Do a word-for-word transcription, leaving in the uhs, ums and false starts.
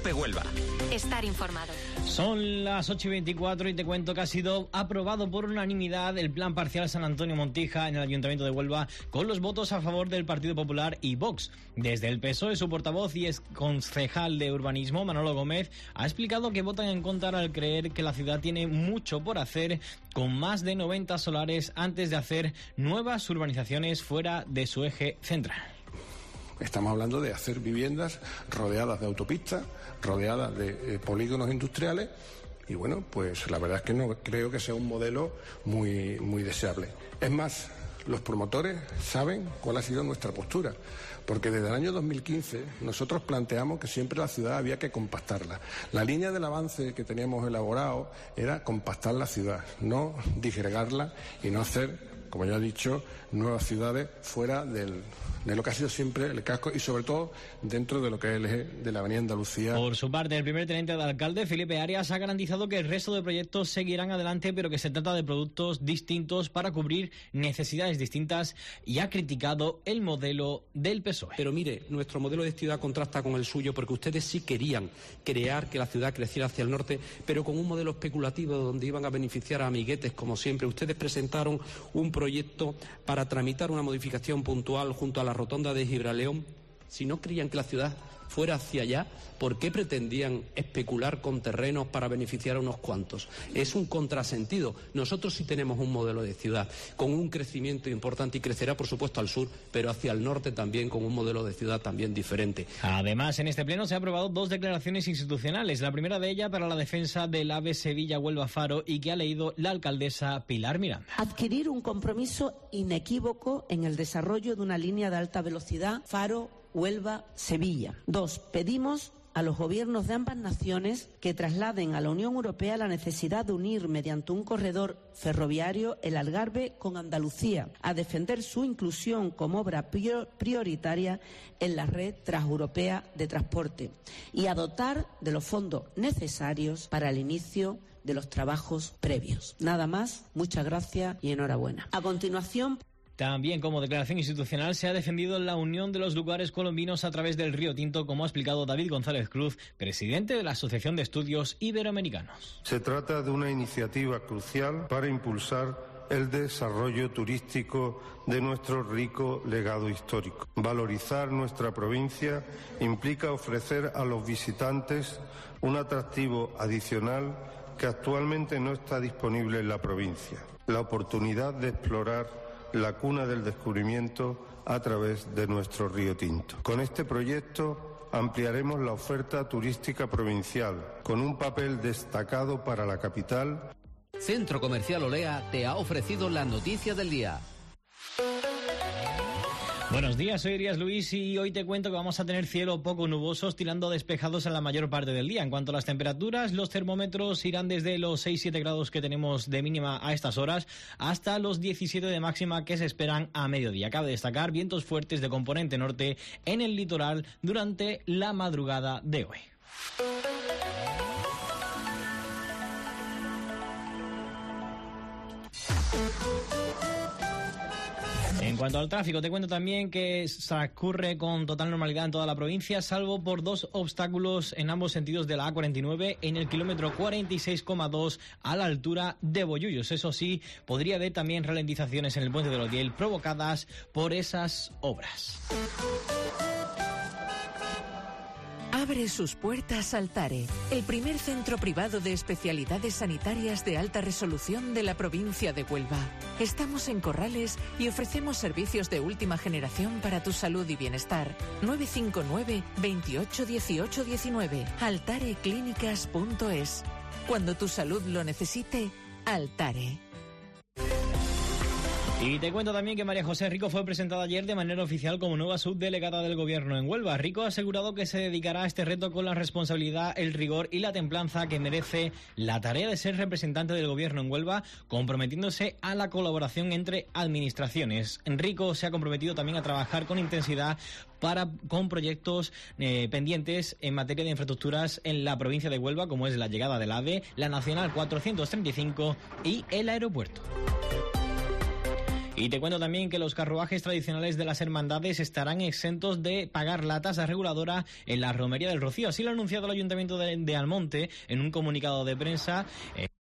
COPE Huelva. Estar informado. Son las ocho y veinticuatro y te cuento que ha sido aprobado por unanimidad el Plan Parcial San Antonio Montija en el Ayuntamiento de Huelva, con los votos a favor del Partido Popular y Vox. Desde el P S O E, su portavoz y ex concejal de urbanismo, Manolo Gómez, ha explicado que votan en contra al creer que la ciudad tiene mucho por hacer, con más de noventa solares, antes de hacer nuevas urbanizaciones fuera de su eje central. Estamos hablando de hacer viviendas rodeadas de autopistas, rodeadas de eh, polígonos industriales, y bueno, pues la verdad es que no creo que sea un modelo muy, muy deseable. Es más, los promotores saben cuál ha sido nuestra postura, porque desde el año dos mil quince nosotros planteamos que siempre la ciudad había que compactarla. La línea del avance que teníamos elaborado era compactar la ciudad, no disgregarla y no hacer, como ya he dicho, nuevas ciudades fuera del, de lo que ha sido siempre el casco y sobre todo dentro de lo que es el eje de la Avenida Andalucía. Por su parte, el primer teniente de alcalde, Felipe Arias, ha garantizado que el resto de proyectos seguirán adelante, pero que se trata de productos distintos para cubrir necesidades distintas, y ha criticado el modelo del P S O E. Pero mire, nuestro modelo de ciudad contrasta con el suyo, porque ustedes sí querían crear que la ciudad creciera hacia el norte, pero con un modelo especulativo donde iban a beneficiar a amiguetes, como siempre. Ustedes presentaron un proyecto para tramitar una modificación puntual junto a la rotonda de Gibraleón. Si no creían que la ciudad fuera hacia allá, ¿por qué pretendían especular con terrenos para beneficiar a unos cuantos? Es un contrasentido. Nosotros sí tenemos un modelo de ciudad con un crecimiento importante, y crecerá por supuesto al sur, pero hacia el norte también con un modelo de ciudad también diferente. Además, en este pleno se han aprobado dos declaraciones institucionales, la primera de ellas para la defensa del AVE Sevilla-Huelva-Faro, y que ha leído la alcaldesa Pilar Miranda. Adquirir un compromiso inequívoco en el desarrollo de una línea de alta velocidad Faro Huelva-Sevilla. Dos, pedimos a los gobiernos de ambas naciones que trasladen a la Unión Europea la necesidad de unir mediante un corredor ferroviario el Algarve con Andalucía, a defender su inclusión como obra prioritaria en la red transeuropea de transporte, y a dotar de los fondos necesarios para el inicio de los trabajos previos. Nada más, muchas gracias y enhorabuena. A continuación... También, como declaración institucional, se ha defendido la unión de los lugares colombinos a través del Río Tinto, como ha explicado David González Cruz, presidente de la Asociación de Estudios Iberoamericanos. Se trata de una iniciativa crucial para impulsar el desarrollo turístico de nuestro rico legado histórico. Valorizar nuestra provincia implica ofrecer a los visitantes un atractivo adicional que actualmente no está disponible en la provincia: la oportunidad de explorar la cuna del descubrimiento a través de nuestro Río Tinto. Con este proyecto ampliaremos la oferta turística provincial, con un papel destacado para la capital. Centro Comercial Olea te ha ofrecido la noticia del día. Buenos días, soy Irías Luis y hoy te cuento que vamos a tener cielo poco nubosos, tirando despejados en la mayor parte del día. En cuanto a las temperaturas, los termómetros irán desde los seis siete grados que tenemos de mínima a estas horas hasta los diecisiete de máxima que se esperan a mediodía. Cabe destacar vientos fuertes de componente norte en el litoral durante la madrugada de hoy. En cuanto al tráfico, te cuento también que transcurre con total normalidad en toda la provincia, salvo por dos obstáculos en ambos sentidos de la A cuarenta y nueve en el kilómetro cuarenta y seis coma dos a la altura de Bollullos. Eso sí, podría haber también ralentizaciones en el puente del Odiel provocadas por esas obras. Abre sus puertas Altare, el primer centro privado de especialidades sanitarias de alta resolución de la provincia de Huelva. Estamos en Corrales y ofrecemos servicios de última generación para tu salud y bienestar. nueve cinco nueve, veintiocho dieciocho diecinueve, altareclínicas punto es. Cuando tu salud lo necesite, Altare. Y te cuento también que María José Rico fue presentada ayer de manera oficial como nueva subdelegada del Gobierno en Huelva. Rico ha asegurado que se dedicará a este reto con la responsabilidad, el rigor y la templanza que merece la tarea de ser representante del Gobierno en Huelva, comprometiéndose a la colaboración entre administraciones. Rico se ha comprometido también a trabajar con intensidad para con proyectos eh, pendientes en materia de infraestructuras en la provincia de Huelva, como es la llegada del AVE, la Nacional cuatrocientos treinta y cinco y el aeropuerto. Y te cuento también que los carruajes tradicionales de las hermandades estarán exentos de pagar la tasa reguladora en la Romería del Rocío. Así lo ha anunciado el Ayuntamiento de, de Almonte en un comunicado de prensa. Eh,